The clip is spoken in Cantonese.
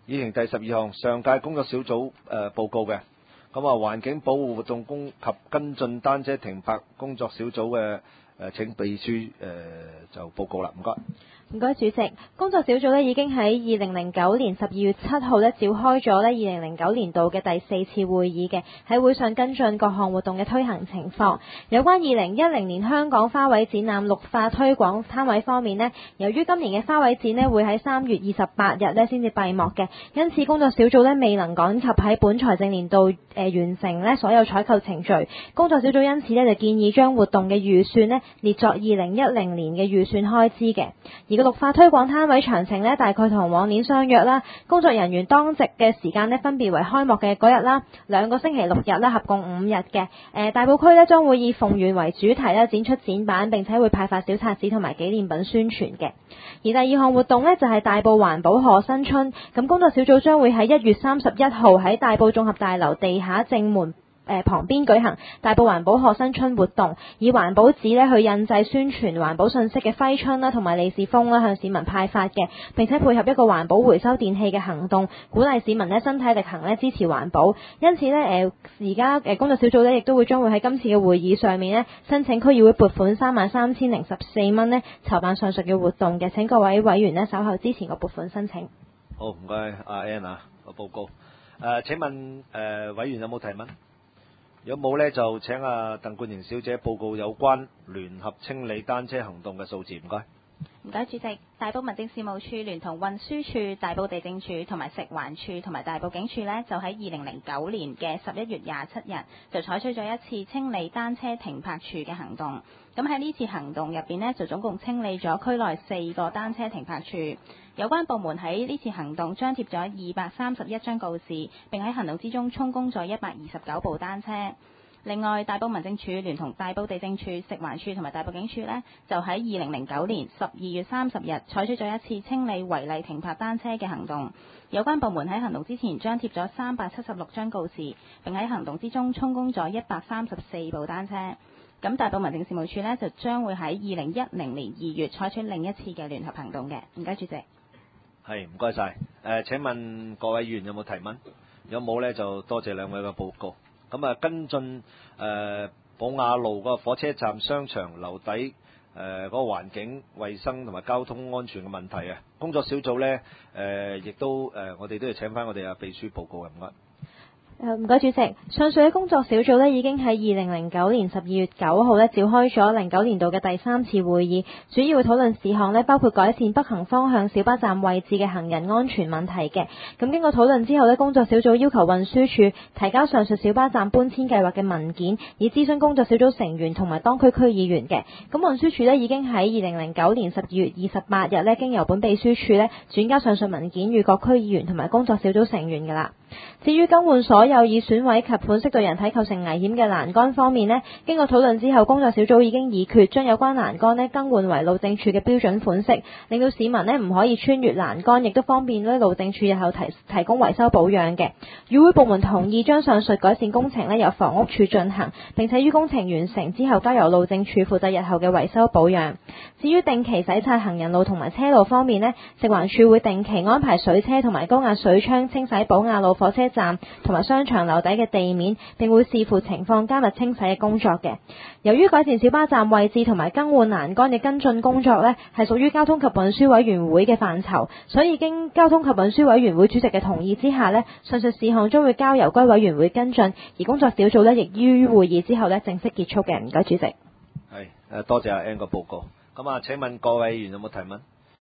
議程第12項，上屆工作小組報告嘅。咁環境保護活動及跟進單車停泊工作小組嘅請秘書就報告啦，唔該。 唔該，主席。工作小組已經喺2009年12月7號召開咗2009年度嘅第4次會議嘅，喺會上跟進各項活動嘅推行情況。有關2010年香港花卉展覽綠化推廣攤位方面呢，由於今年嘅花卉展會喺3月28日先至閉幕嘅，因此工作小組未能趕及喺本財政年度完成所有採購程序。工作小組因此就建議將活動嘅預算列作2010年嘅預算開支嘅。而綠化推廣攤位詳情大概同往年相約啦，工作人員當值嘅時間分別為開幕嘅嗰日啦、2個星期6日啦，合共5日嘅。大埔區將會以鳳園為主題展出展板，並且會派發小冊子同埋紀念品宣傳嘅。而第2項活動就係大埔環保賀新春，咁工作小組將會喺1月31號喺大埔綜合大樓地下正門旁邊舉行大埔環保賀新春活動，以環保紙去印製宣傳環保信息嘅揮春啦，同埋利是封啦，向市民派發嘅，並且配合一個環保回收電器嘅行動，鼓勵市民身體力行支持環保。因此而家工作小組亦都會將會喺今次嘅會議上面申請區議會撥款33,014蚊籌辦上述嘅活動嘅，請各位委員稍後支持個撥款申請。 好，唔該阿 Ann 個報告。請問委員有冇提問？如果冇呢，就請鄧冠瑩小姐報告有關聯合清理單車行動嘅數字，唔該。 唔該，主席。大埔民政事務處聯同運輸處、大埔地政處同埋食環處同埋大埔警署呢，就喺2009年嘅11月27日就採取咗一次清理單車停泊處嘅行動。咁喺呢次行動入邊呢，就總共清理咗區內4個單車停泊處。有關部門喺呢次行動張貼咗231張告示，並喺行動之中充公咗129部單車。另外，大埔民政處聯同大埔地政處、食環處同埋大埔警署呢，就喺2009年12月30日採取咗一次清理違例停泊單車嘅行動。有關部門喺行動之前張貼咗376張告示，並喺行動之中充公咗134部單車。咁大埔民政事務處呢，就將會喺2010年2月採取另一次嘅聯合行動嘅。唔該，主席。 係，唔該晒。請問各位議員有冇提問？有冇呢？就多謝兩位嘅報告。咁跟進寶雅路嗰個火車站商場樓底嗰個環境衛生同埋交通安全嘅問題工作小組呢，亦都我哋都要請翻我哋秘書報告嘅，唔該。 唔該，主席。上述嘅工作小組已經喺2009年12月9號召開咗09年度嘅第3次會議，主要討論事項包括改善北行方向小巴站位置嘅行人安全問題嘅。咁經過討論之後工作小組要求運輸署提交上述小巴站搬遷計劃嘅文件，以諮詢工作小組成員同埋當區區議員嘅。咁運輸署已經喺2009年12月28日經由本秘書處轉交上述文件予各區議員同埋工作小組成員㗎啦。至於更換所有以損毀及款式對人體構成危險嘅欄杆方面經過討論之後，工作小組已經議決將有關欄杆更換為路政署嘅標準款式，令到市民唔可以穿越欄杆，亦都方便路政署日後提供維修保養嘅。與會部門同意將上述改善工程由房屋署進行，並且於工程完成之後交由路政署負責日後嘅維修保養。至於定期洗擦行人路同埋車路方面食環署會定期安排水車同埋高壓水槍清洗寶雅路火車站同埋商場樓底嘅地面，並會視乎情況加密清洗嘅工作嘅。由於改善小巴站位置同埋更換欄杆嘅跟進工作係屬於交通及運輸委員會嘅範疇，所以經交通及運輸委員會主席嘅同意之下上述事項將會交由該委員會跟進，而工作小組亦於會議之後正式結束嘅。唔該，主席。 係，多謝阿 Ann 個報告。咁請問各位議員有冇提問？